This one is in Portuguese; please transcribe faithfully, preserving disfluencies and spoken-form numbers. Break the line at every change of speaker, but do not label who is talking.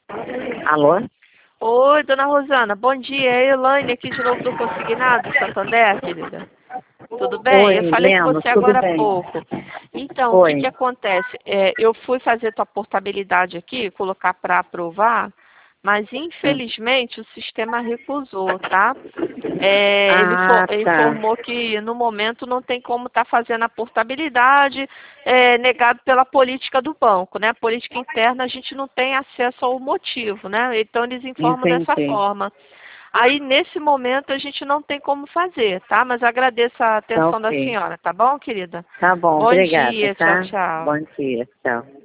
Alô?
Oi, dona Rosana, bom dia. É a Elaine aqui de novo do Consignado, Santander, querida. Tudo bem? Eu
Oi,
falei com
Lemos,
você
tudo
agora há
bem?
pouco. Então, o que
Oi.
que acontece? É, eu fui fazer tua portabilidade aqui, colocar para aprovar, mas
Hum.
infelizmente o sistema recusou, tá? É, ele fo-
Ah, tá.
informou que no momento não tem como estar fazendo a portabilidade, é, negado pela política do banco, né? A política interna a gente não tem acesso ao motivo, né? Então eles informam dessa
Entendi.
forma. Aí, nesse momento, a gente não tem como fazer, tá? Mas agradeço a
Tá
atenção da
ok.
senhora, tá bom, querida?
Tá bom,
Bom
obrigada,
dia, tchau,
tá?
tchau.
Bom dia, tchau.